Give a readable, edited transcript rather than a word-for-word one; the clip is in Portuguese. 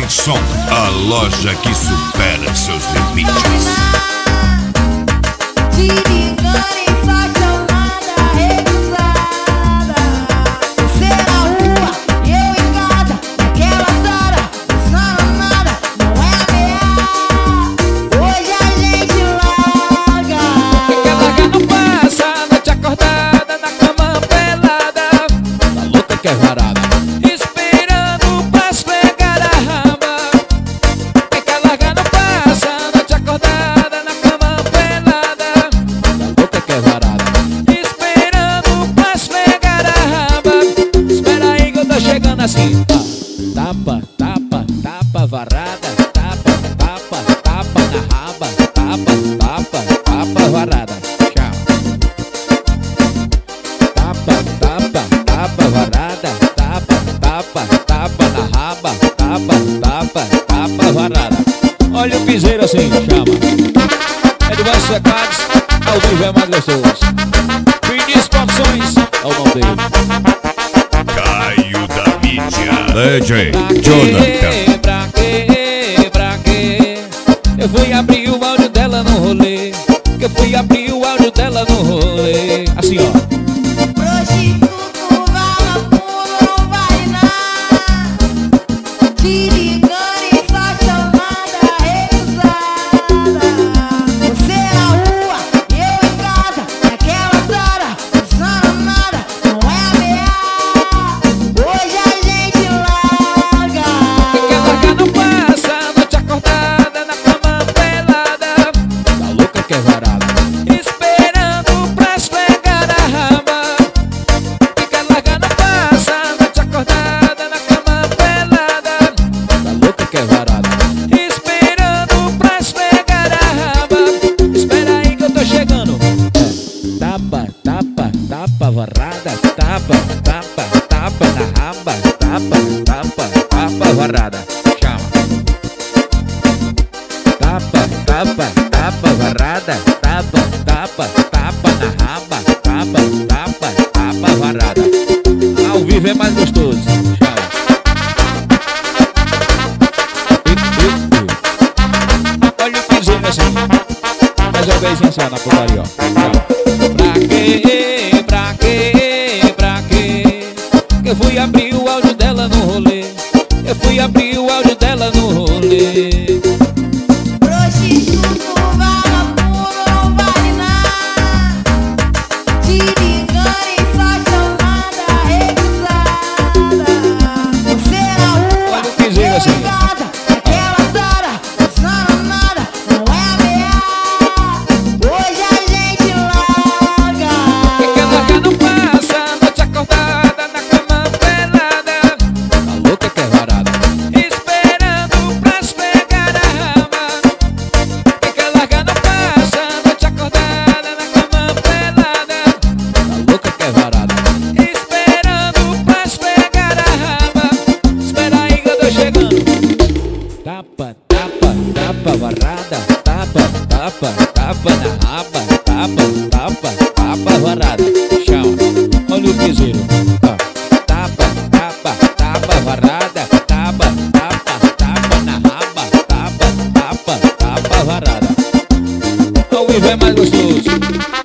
Som, a loja que supera seus limites. Te ligando só chamada recusada. Você na rua, eu em casa, naquela hora, pensando nada, não é ameaça. Hoje a gente larga. Quer largar não passa, noite acordada, na cama pelada, tá louca que é varada, esperando pra esfregar a raba. Quer largar não passa, noite acordada, na cama pelada, tá louca que é varada, esperando pra esfregar a raba. Espera aí que eu tô chegando assim. Tapa, tapa, tapa, varada, tapa, tapa, tapa na raba, tapa, tapa, tapa, varada. Tchau. Tapa, tapa, tapa, varada, tapa, tapa, tapa na raba, tapa, tapa, tapa, varada. Olha o piseiro assim, chama. É de Vasco Secados, ao vivo é mais gostoso. Vinícius Produções, é o nome dele. Caio da mídia. DJ Pra Jonathan. Pra quê? Eu fui abrir o áudio dela no rolê. Eu fui abrir o áudio dela no rolê. Assim, ó. Prostituto, vagabundo, não vale nada. Te ligando só chamada recusada. Você na rua, eu em casa, naquela hora, pensando nada, não é ameaça. Hoje a gente larga. Quer largar não passa, noite acordada, na cama pelada, tá louca que é varada, esperando pra esfregar a raba. Quer largar não passa, noite acordada, na cama pelada, tá louca que é varada, esperando pra esfregar a raba. Espera aí que eu tô chegando. Tapa, tapa, tapa, varada, tapa, tapa, tapa na raba, tapa, tapa, tapa, varada. Chama. Tapa, tapa, tapa, varada, tapa, tapa, tapa na raba, tapa, tapa, tapa, varada. Ao vivo é mais gostoso. Chama. Olha o piseiro assim. Mais uma vez só na putaria, ó. Chama. Pra quê? Pra quê? Pra quê? Eu fui abrir o áudio dela no rolê. Eu fui abrir o áudio dela no rolê. Prostituto, vagabundo, não vale nada. Te ligando só chamada recusada. Você na rua, Olha o piseiro eu assim. em casa, naquela hora, pensando nada, não é ameaça. Hoje a gente larga. Quer largar não passa, noite acordada, na cama pelada, tá louca que é varada, esperando pra esfregar a raba. Quer largar não passa, noite acordada, na cama pelada, tá louca que é varada, esperando pra esfregar a raba. Espera aí que eu tô chegando. Tapa, tapa, tapa, varada, tapa, tapa, tapa na raba, tapa, tapa, tapa, varada. Chama. Olha o piseiro. Ó. Tapa, tapa, tapa, varada, tapa, tapa, tapa na raba, tapa, tapa, tapa, varada. Ao vivo é mais gostoso.